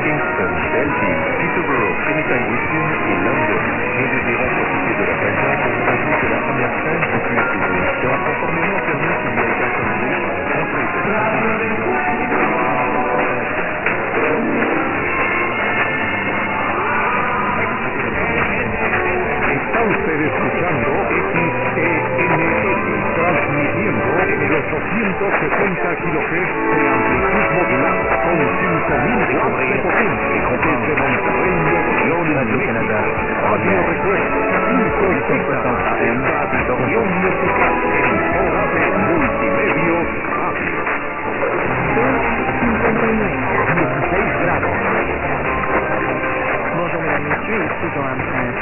Kingston, Belleville, Peterborough, Anytime Within et London. Nous désirons profiter de la présence ainsi que la première scène incluse des émissions conformément au permis qui lui a été accordé par le Conseil de Está usted escuchando XENL, transmitiendo en los 270 kHz de amplitud modular con 5.000 watts de potencia desde Monterrey, Nuevo León, México. Radio Recuerdo, 570 AM, estación musical, emisora de Multimedio Radio. 259. 16 grados. Bonjour mesdames, messieurs, ici Joanne Saint.